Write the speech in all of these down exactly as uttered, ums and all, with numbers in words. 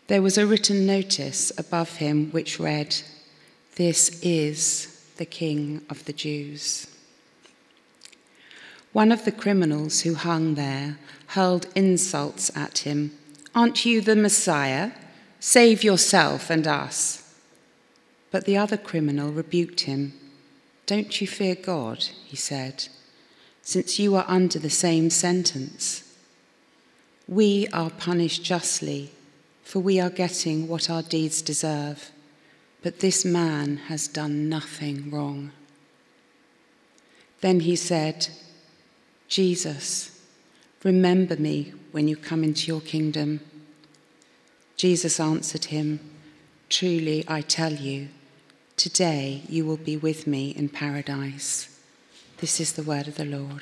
There was a written notice above him which read, "This is the King of the Jews." One of the criminals who hung there hurled insults at him. "Aren't you the Messiah? Save yourself and us." But the other criminal rebuked him. "Don't you fear God," he said, "since you are under the same sentence. We are punished justly, for we are getting what our deeds deserve, but this man has done nothing wrong." Then he said, "Jesus, remember me when you come into your kingdom." Jesus answered him, "Truly I tell you, today you will be with me in paradise." This is the word of the Lord.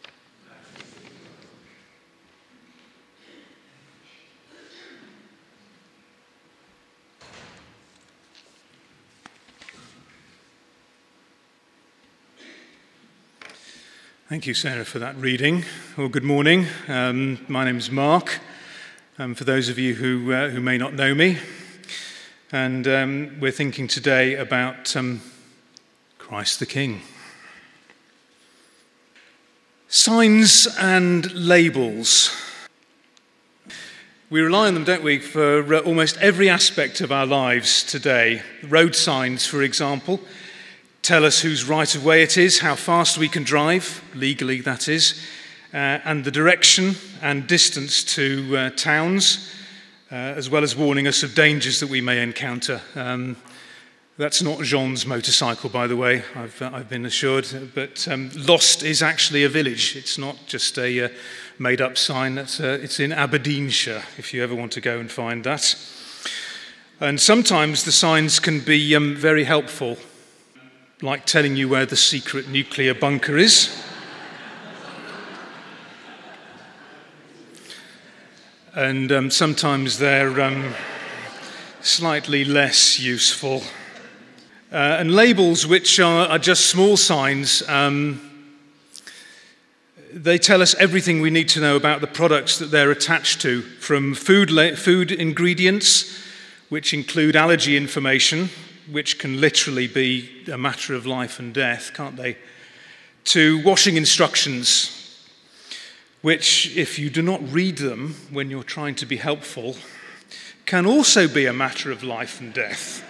Thank you, Sarah, for that reading. Well, good morning. Um, my name is Mark, um, for those of you who, uh, who may not know me. And um, we're thinking today about um, Christ the King. Signs and labels. We rely on them, don't we, for uh, almost every aspect of our lives today. Road signs, for example, tell us whose right of way it is, how fast we can drive, legally that is, uh, and the direction and distance to uh, towns, uh, as well as warning us of dangers that we may encounter. Um, that's not Jean's motorcycle, by the way, I've, uh, I've been assured, but um, Lost is actually a village. It's not just a uh, made-up sign. That's, uh, it's in Aberdeenshire, if you ever want to go and find that. And sometimes the signs can be um, very helpful, like telling you where the secret nuclear bunker is. And um, sometimes they're um, slightly less useful. Uh, and labels, which are, are just small signs, um, they tell us everything we need to know about the products that they're attached to, from food, la- food ingredients, which include allergy information, which can literally be a matter of life and death, can't they? To washing instructions, which, if you do not read them when you're trying to be helpful, can also be a matter of life and death.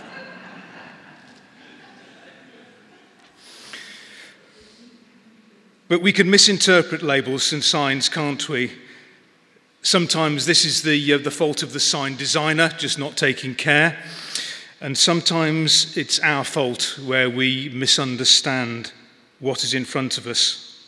But we can misinterpret labels and signs, can't we? Sometimes this is the, uh, the fault of the sign designer, just not taking care. And sometimes it's our fault where we misunderstand what is in front of us.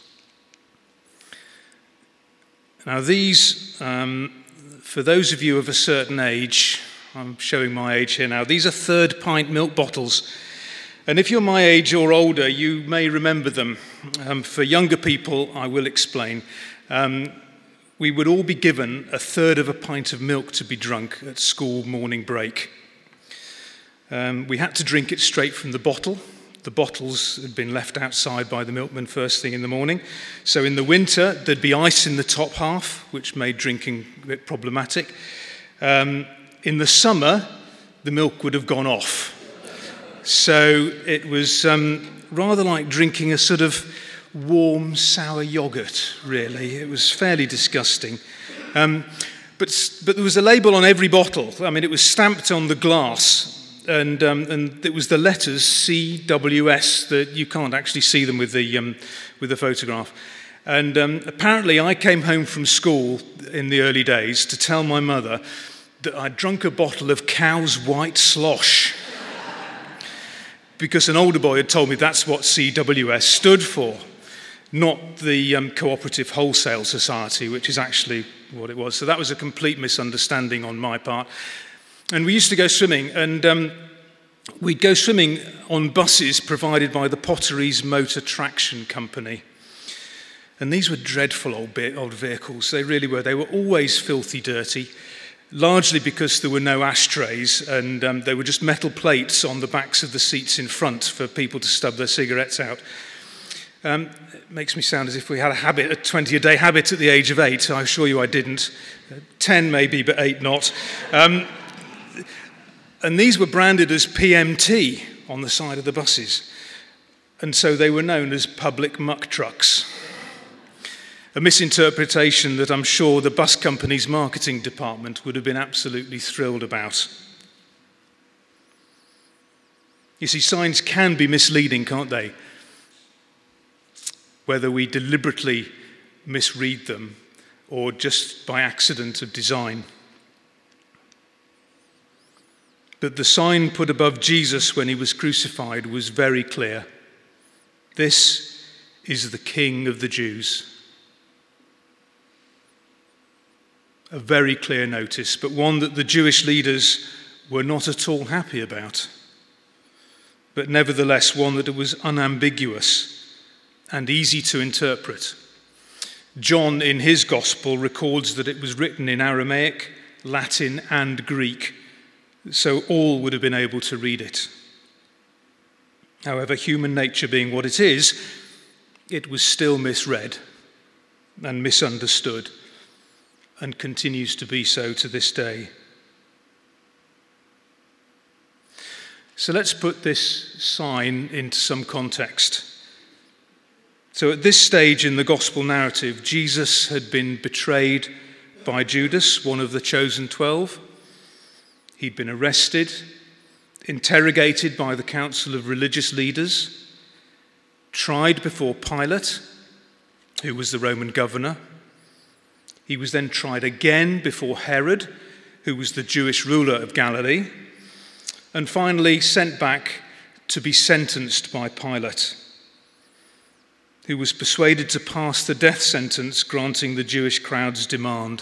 Now these, um, for those of you of a certain age, I'm showing my age here now, these are third pint milk bottles. And if you're my age or older, you may remember them. Um, for younger people, I will explain. Um, we would all be given a third of a pint of milk to be drunk at school morning break. Um, we had to drink it straight from the bottle. The bottles had been left outside by the milkman first thing in the morning. So in the winter, there'd be ice in the top half, which made drinking a bit problematic. Um, in the summer, the milk would have gone off. So it was um, rather like drinking a sort of warm, sour yogurt, really. It was fairly disgusting. Um, but, but there was a label on every bottle. I mean, it was stamped on the glass. And, um, and it was the letters C W S, that you can't actually see them with the, um, with the photograph. And um, apparently I came home from school in the early days to tell my mother that I'd drunk a bottle of cow's white slosh. Because an older boy had told me that's what C W S stood for, not the um, Cooperative Wholesale Society, which is actually what it was. So that was a complete misunderstanding on my part. And we used to go swimming, and um, we'd go swimming on buses provided by the Potteries Motor Traction Company. And these were dreadful old, bit, old vehicles. They really were. They were always filthy dirty, largely because there were no ashtrays, and um, they were just metal plates on the backs of the seats in front for people to stub their cigarettes out. Um, it makes me sound as if we had a habit, a twenty-a-day habit at the age of eight. I assure you I didn't. ten maybe, but eight not. Um, and these were branded as P M T on the side of the buses. And so they were known as public muck trucks. A misinterpretation that I'm sure the bus company's marketing department would have been absolutely thrilled about. You see, signs can be misleading, can't they? Whether we deliberately misread them or just by accident of design. But the sign put above Jesus when he was crucified was very clear. This is the King of the Jews. A very clear notice, but one that the Jewish leaders were not at all happy about. But nevertheless, one that was unambiguous and easy to interpret. John, in his gospel, records that it was written in Aramaic, Latin, and Greek, so all would have been able to read it. However, human nature being what it is, it was still misread and misunderstood, and continues to be so to this day. So let's put this sign into some context. So at this stage in the gospel narrative, Jesus had been betrayed by Judas, one of the chosen twelve. He'd been arrested, interrogated by the council of religious leaders, tried before Pilate, who was the Roman governor. He was then tried again before Herod, who was the Jewish ruler of Galilee, and finally sent back to be sentenced by Pilate, who was persuaded to pass the death sentence granting the Jewish crowd's demand.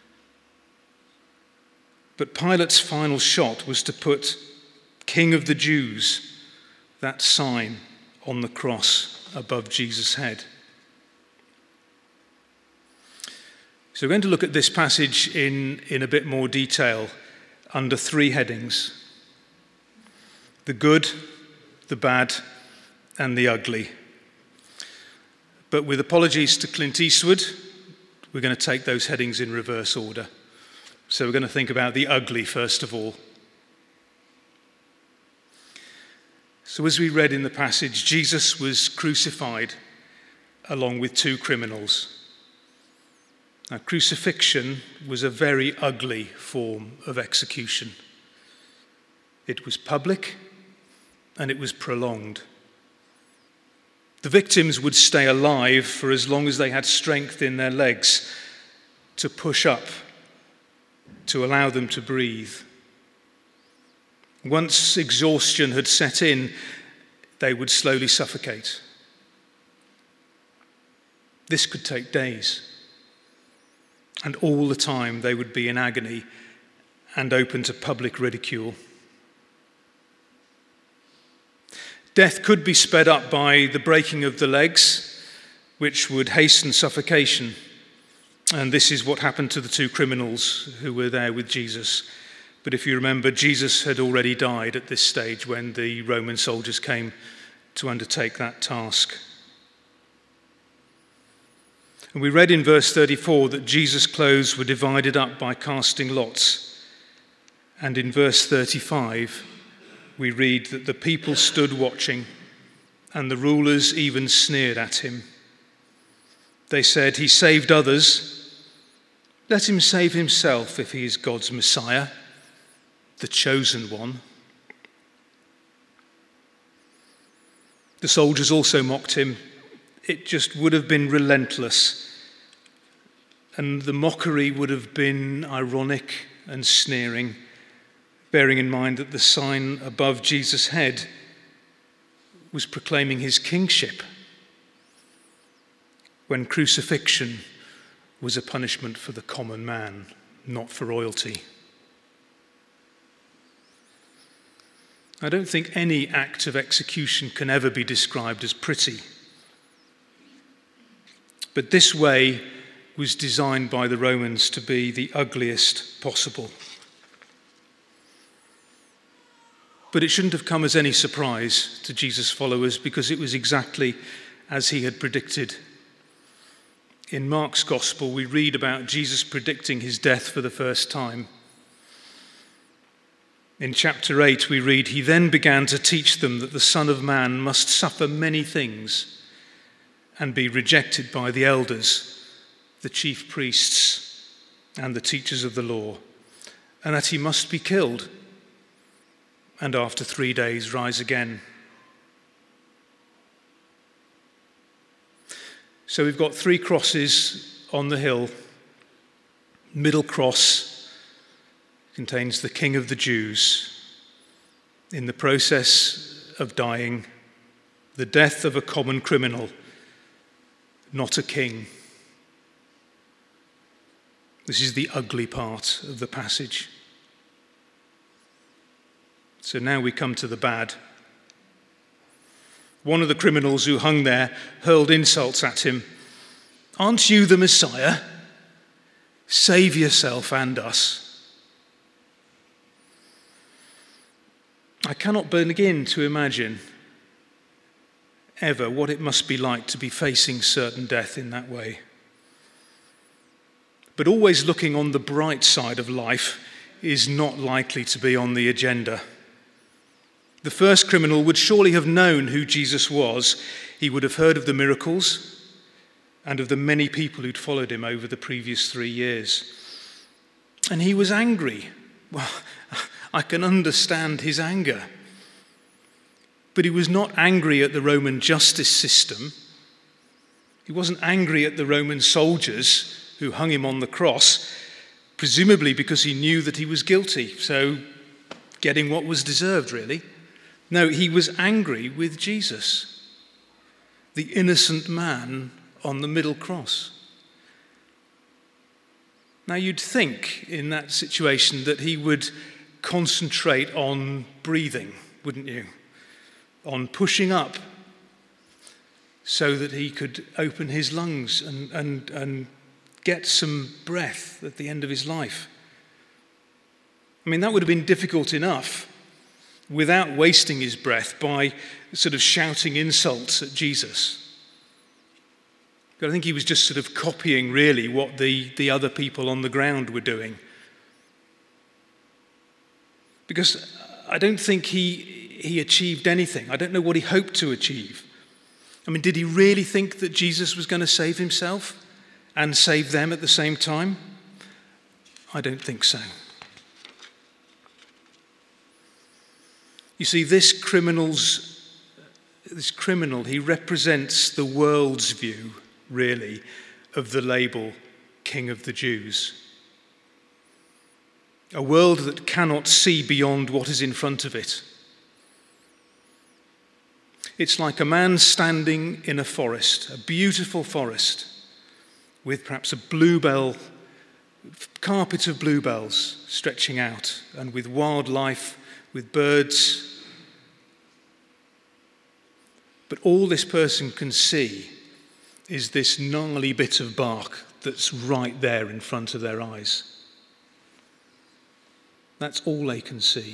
But Pilate's final shot was to put King of the Jews, that sign, on the cross above Jesus' head. So we're going to look at this passage in, in a bit more detail under three headings: the good, the bad, and the ugly. But with apologies to Clint Eastwood, we're going to take those headings in reverse order. So we're going to think about the ugly first of all. So as we read in the passage, Jesus was crucified along with two criminals. Now, crucifixion was a very ugly form of execution. It was public and it was prolonged. The victims would stay alive for as long as they had strength in their legs to push up, to allow them to breathe. Once exhaustion had set in, they would slowly suffocate. This could take days. And all the time they would be in agony and open to public ridicule. Death could be sped up by the breaking of the legs, which would hasten suffocation. And this is what happened to the two criminals who were there with Jesus. But if you remember, Jesus had already died at this stage when the Roman soldiers came to undertake that task. And we read in verse thirty-four that Jesus' clothes were divided up by casting lots. And in verse thirty-five, we read that the people stood watching, and the rulers even sneered at him. They said, "He saved others. Let him save himself if he is God's Messiah, the chosen one." The soldiers also mocked him. It just would have been relentless. And the mockery would have been ironic and sneering, bearing in mind that the sign above Jesus' head was proclaiming his kingship, when crucifixion was a punishment for the common man, not for royalty. I don't think any act of execution can ever be described as pretty. But this way was designed by the Romans to be the ugliest possible. But it shouldn't have come as any surprise to Jesus' followers, because it was exactly as he had predicted. In Mark's Gospel, we read about Jesus predicting his death for the first time. In chapter eight we read, "He then began to teach them that the Son of Man must suffer many things and be rejected by the elders, the chief priests, and the teachers of the law, and that he must be killed, and after three days rise again." So we've got three crosses on the hill. Middle cross contains the King of the Jews in the process of dying, the death of a common criminal, not a king. This is the ugly part of the passage. So now we come to the bad. One of the criminals who hung there hurled insults at him. "Aren't you the Messiah? Save yourself and us." I cannot begin to imagine ever what it must be like to be facing certain death in that way. But always looking on the bright side of life is not likely to be on the agenda. The first criminal would surely have known who Jesus was. He would have heard of the miracles and of the many people who'd followed him over the previous three years. And he was angry. Well, I can understand his anger. But he was not angry at the Roman justice system. He wasn't angry at the Roman soldiers who hung him on the cross, presumably because he knew that he was guilty, so getting what was deserved, really. No, he was angry with Jesus, the innocent man on the middle cross. Now, you'd think in that situation that he would concentrate on breathing, wouldn't you? On pushing up so that he could open his lungs and, and, and get some breath at the end of his life. I mean, that would have been difficult enough without wasting his breath by sort of shouting insults at Jesus. But I think he was just sort of copying really what the, the other people on the ground were doing. Because I don't think he, he achieved anything. I don't know what he hoped to achieve. I mean, did he really think that Jesus was going to save himself and save them at the same time? I don't think so. You see, this criminal's, this criminal, he represents the world's view, really, of the label King of the Jews. A world that cannot see beyond what is in front of it. It's like a man standing in a forest, a beautiful forest, with perhaps a bluebell, carpet of bluebells stretching out, and with wildlife, with birds. But all this person can see is this gnarly bit of bark that's right there in front of their eyes. That's all they can see.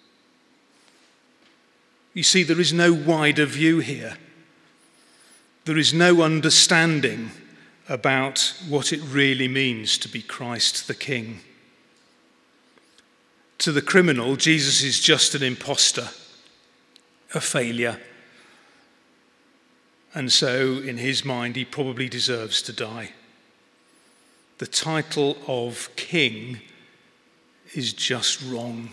You see, there is no wider view here. There is no understanding about what it really means to be Christ the King. To the criminal, Jesus is just an imposter, a failure. And so, in his mind, he probably deserves to die. The title of king is just wrong.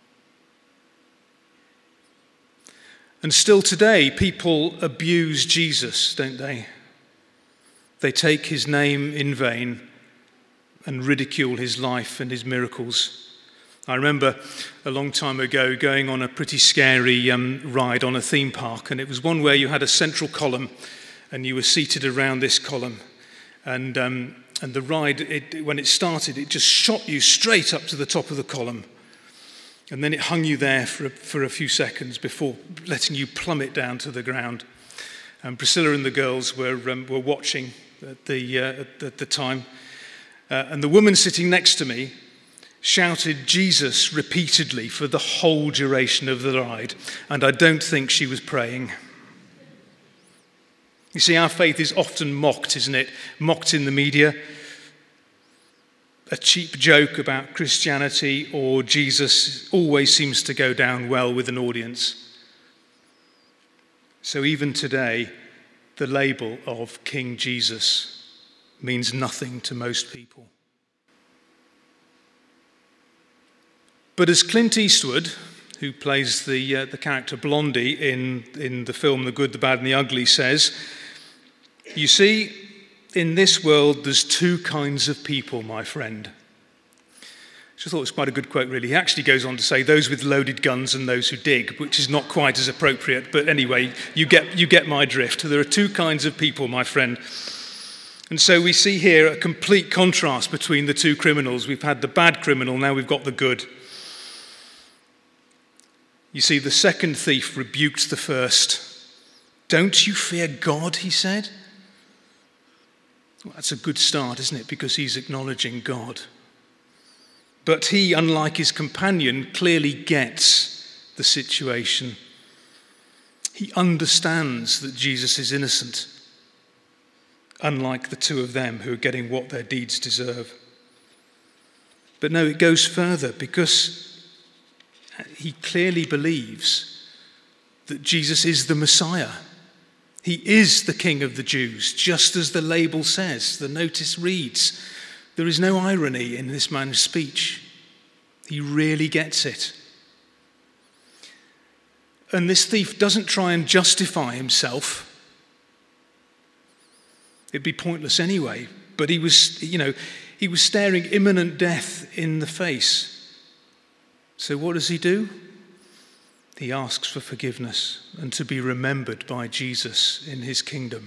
And still today, people abuse Jesus, don't they? They take his name in vain and ridicule his life and his miracles. I remember a long time ago going on a pretty scary um, ride on a theme park, and it was one where you had a central column and you were seated around this column. And um, and the ride, it, when it started, it just shot you straight up to the top of the column. And then it hung you there for a, for a few seconds before letting you plummet down to the ground. And Priscilla and the girls were um, were watching at the uh, at, at the time, uh, and the woman sitting next to me shouted Jesus repeatedly for the whole duration of the ride, and I don't think she was praying. You see, our faith is often mocked, isn't it? Mocked in the media, a cheap joke about Christianity or Jesus always seems to go down well with an audience. So even today, the label of King Jesus means nothing to most people. But as Clint Eastwood, who plays the uh, the character Blondie in, in the film The Good, the Bad and the Ugly, says, you see, in this world there's two kinds of people, my friend. Which I thought was quite a good quote, really. He actually goes on to say, those with loaded guns and those who dig, which is not quite as appropriate, but anyway, you get you get my drift. There are two kinds of people, my friend. And so we see here a complete contrast between the two criminals. We've had the bad criminal, now we've got the good. You see, the second thief rebuked the first. Don't you fear God, he said. Well, that's a good start, isn't it? Because he's acknowledging God. But he, unlike his companion, clearly gets the situation. He understands that Jesus is innocent, unlike the two of them who are getting what their deeds deserve. But no, it goes further, because he clearly believes that Jesus is the Messiah. He is the King of the Jews, just as the label says. The notice reads, there is no irony in this man's speech. He really gets it. And this thief doesn't try and justify himself. It'd be pointless anyway. But he was, you know, he was staring imminent death in the face. So what does he do? He asks for forgiveness and to be remembered by Jesus in his kingdom.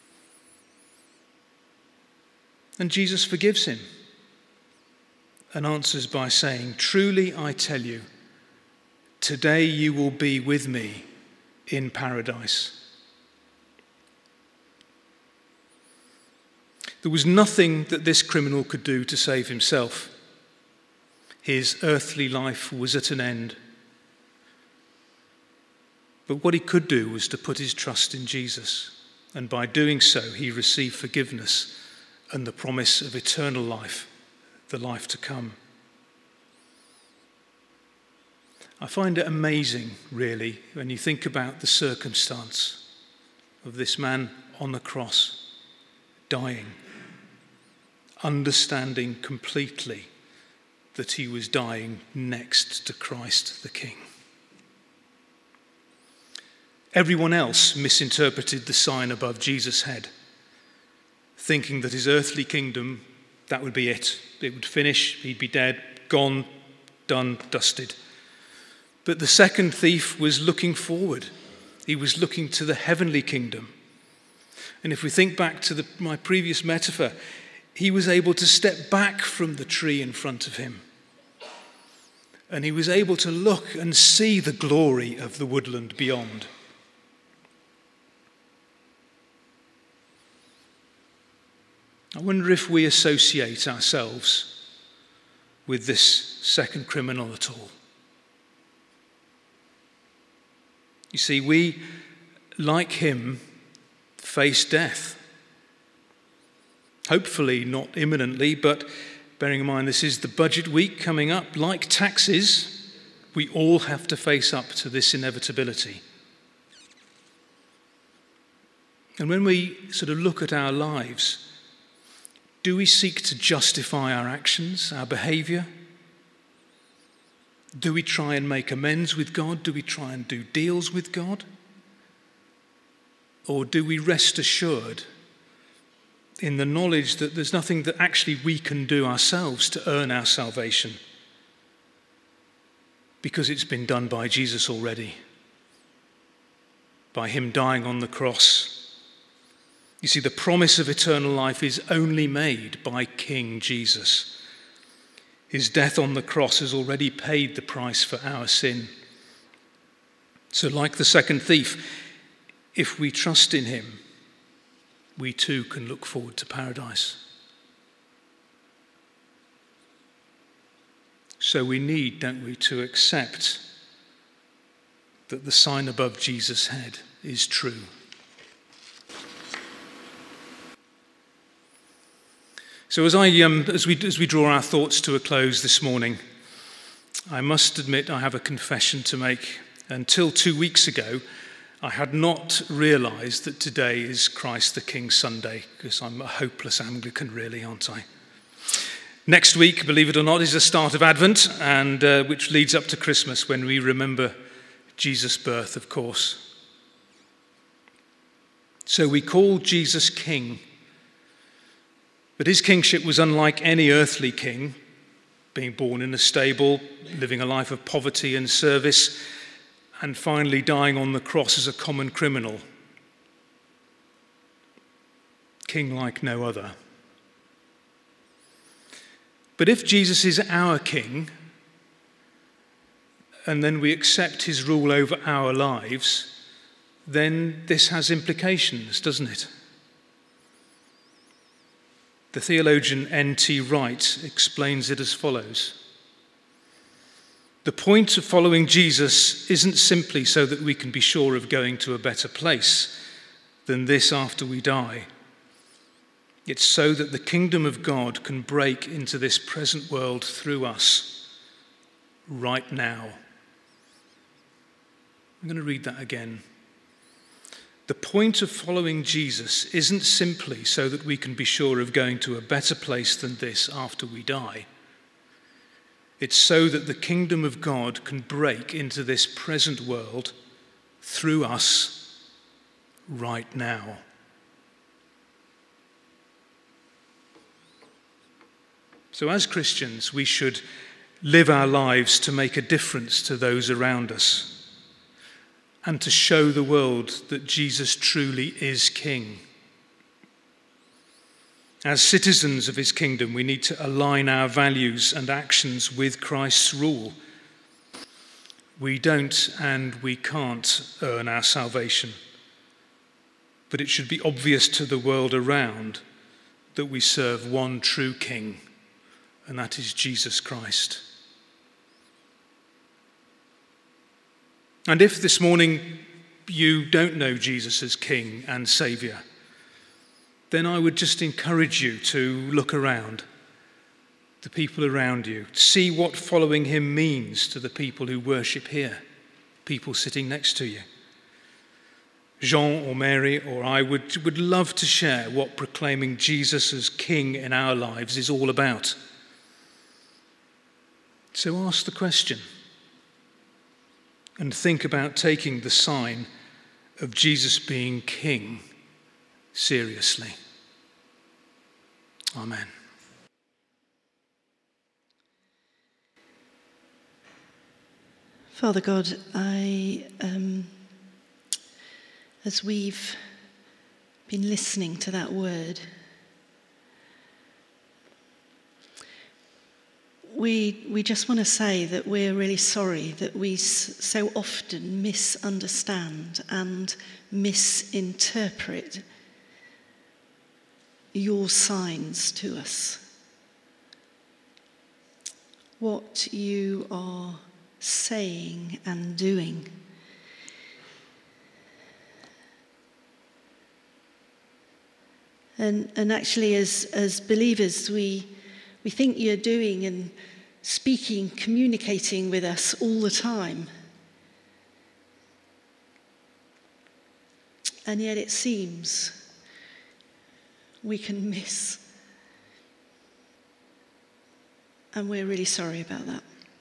And Jesus forgives him and answers by saying, truly I tell you, today you will be with me in paradise. There was nothing that this criminal could do to save himself. His earthly life was at an end. But what he could do was to put his trust in Jesus. And by doing so, he received forgiveness and the promise of eternal life, the life to come. I find it amazing, really, when you think about the circumstance of this man on the cross, dying, understanding completely that he was dying next to Christ the King. Everyone else misinterpreted the sign above Jesus' head, thinking that his earthly kingdom, that would be it. It would finish, he'd be dead, gone, done, dusted. But the second thief was looking forward. He was looking to the heavenly kingdom. And if we think back to the, my previous metaphor, he was able to step back from the tree in front of him. And he was able to look and see the glory of the woodland beyond. I wonder if we associate ourselves with this second criminal at all. You see, we, like him, face death. Hopefully not imminently, but bearing in mind this is the budget week coming up, like taxes, we all have to face up to this inevitability. And when we sort of look at our lives, do we seek to justify our actions, our behavior? Do we try and make amends with God? Do we try and do deals with God? Or do we rest assured in the knowledge that there's nothing that actually we can do ourselves to earn our salvation, because it's been done by Jesus already, by him dying on the cross? You see, the promise of eternal life is only made by King Jesus. His death on the cross has already paid the price for our sin. So like the second thief, if we trust in him, we too can look forward to paradise. So we need, don't we, to accept that the sign above Jesus' head is true. So as I um, as we as we draw our thoughts to a close this morning, I must admit I have a confession to make. Until two weeks ago, I had not realised that today is Christ the King Sunday, because I'm a hopeless Anglican, really, aren't I? Next week, believe it or not, is the start of Advent, and uh, which leads up to Christmas, when we remember Jesus' birth, of course. So we call Jesus King. But his kingship was unlike any earthly king, being born in a stable, living a life of poverty and service, and finally dying on the cross as a common criminal. King like no other. But if Jesus is our king, and then we accept his rule over our lives, then this has implications, doesn't it? The theologian N T Wright explains it as follows. The point of following Jesus isn't simply so that we can be sure of going to a better place than this after we die. It's so that the kingdom of God can break into this present world through us right now. I'm going to read that again. The point of following Jesus isn't simply so that we can be sure of going to a better place than this after we die. It's so that the kingdom of God can break into this present world through us right now. So as Christians, we should live our lives to make a difference to those around us, and to show the world that Jesus truly is King. As citizens of his kingdom, we need to align our values and actions with Christ's rule. We don't and we can't earn our salvation, but it should be obvious to the world around that we serve one true King, and that is Jesus Christ. And if this morning you don't know Jesus as King and Saviour, then I would just encourage you to look around, the people around you, see what following him means to the people who worship here, people sitting next to you. Jean or Mary or I would, would love to share what proclaiming Jesus as King in our lives is all about. So ask the question, and think about taking the sign of Jesus being King seriously. Amen. Father God, I, um, as we've been listening to that word, We we just want to say that we're really sorry that we s- so often misunderstand and misinterpret your signs to us. What you are saying and doing. And and actually as, as believers we We think you're doing and speaking, communicating with us all the time. And yet it seems we can miss. And we're really sorry about that.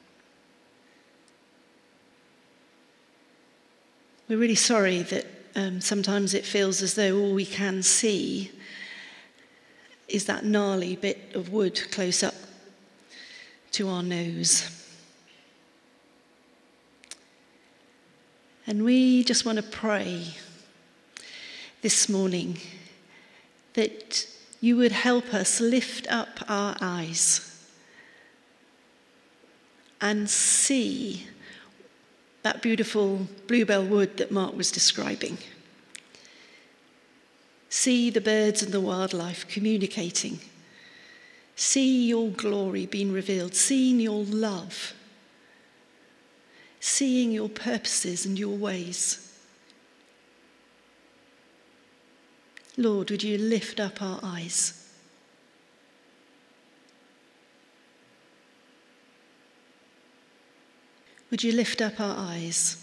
We're really sorry that um, sometimes it feels as though all we can see is that gnarly bit of wood close up to our nose. And we just want to pray this morning that you would help us lift up our eyes and see that beautiful bluebell wood that Mark was describing. See the birds and the wildlife communicating. See your glory being revealed. Seeing your love. Seeing your purposes and your ways. Lord, would you lift up our eyes? Would you lift up our eyes?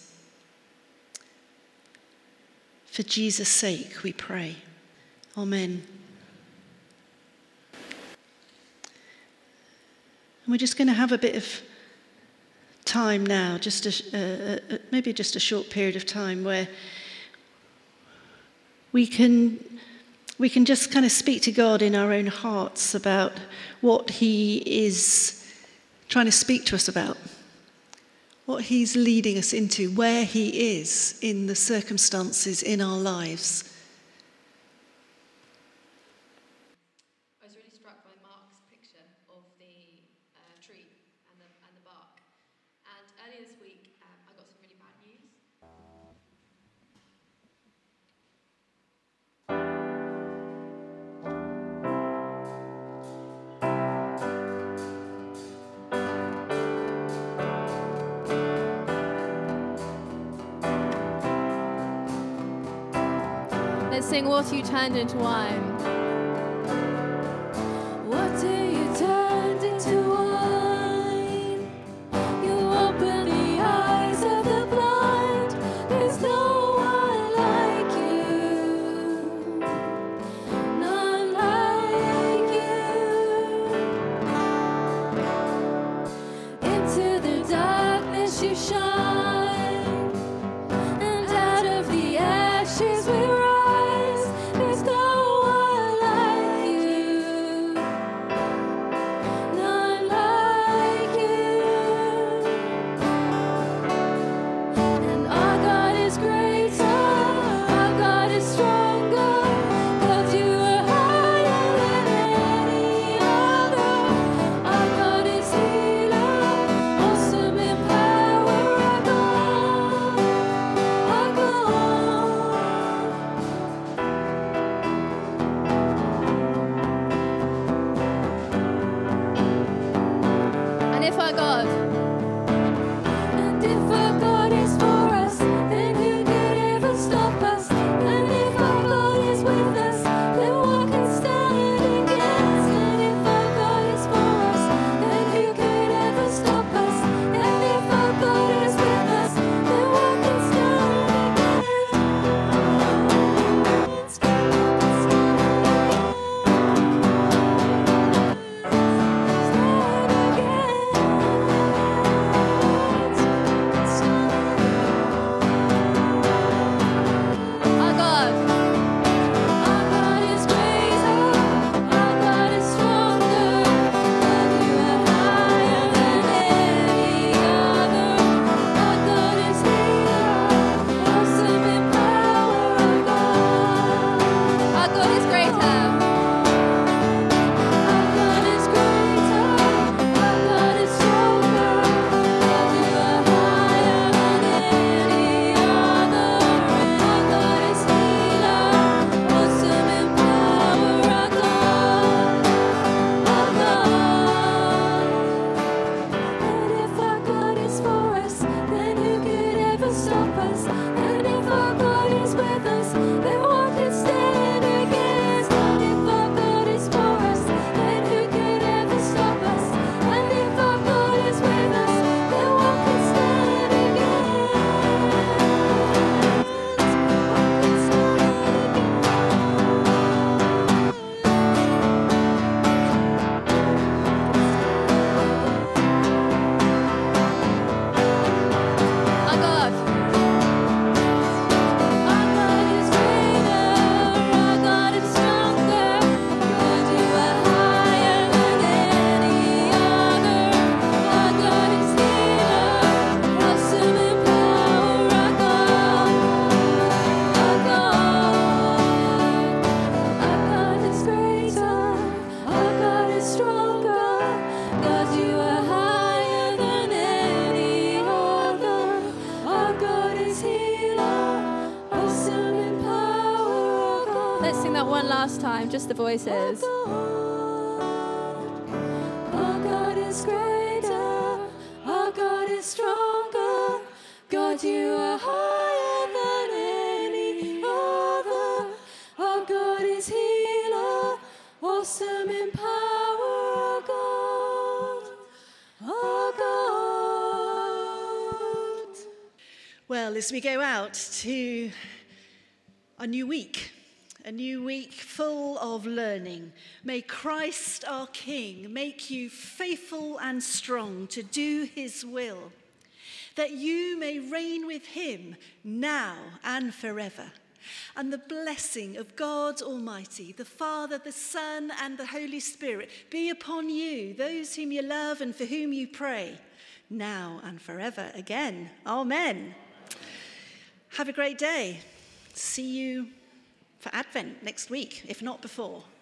For Jesus' sake, we pray. Amen. And we're just going to have a bit of time now, just a, uh, maybe just a short period of time where we can we can just kind of speak to God in our own hearts about what he is trying to speak to us about, what he's leading us into, where he is in the circumstances in our lives. I was really struck by Mark's picture of the uh, tree and the, and the bark. And earlier this week, um, I got some really bad news. Let's sing Water You Turned Into Wine. Water you turned into wine. You opened the eyes of the blind. There's no one like you. None like you. Into the darkness you shine. And out of the ashes we rise. There's no one like you, none like you. And our God is greater, our God is stronger, 'cause you are higher than any other. Our God is healer, awesome in power, our God, our God. And if our God, and if our God is for us, then who could ever stop us? And if our God is with us, then what can stand against? And if our God is for us, then who could ever stop us? And if our God is with us, then what can stand against? Stand Our God, our God is greater, our God is stronger, God you are higher than any other. Our God is healer, awesome in power, our God. Our God is greater. Our God is greater, our God is stronger, God you are higher than any other. Our God is healer, awesome in power, our God, our God. And if our God is for us, then who could ever stop us? And if our God is with us, then what can stand against? And if our God is for us, then who could ever stop us? And if our God is with us, then what can stand against? What can Our God. Our God is greater, our God is stronger, God you are higher than any other. Our God is healer, awesome in power, our God, our God. Our God is greater, our God is stronger, God you are higher than any other. Our God is healer, awesome in power, our God. Let's sing that one last time, just the voices. Our God is greater, our God is stronger, God you are higher than any other. Our God is healer, awesome in power, our God, our God. Well, as we go out to a new week, a new week full of learning, may Christ our King make you faithful and strong to do his will, that you may reign with him now and forever. And the blessing of God Almighty, the Father, the Son, and the Holy Spirit be upon you, those whom you love and for whom you pray, now and forever again. Amen. Have a great day. See you for Advent next week, if not before.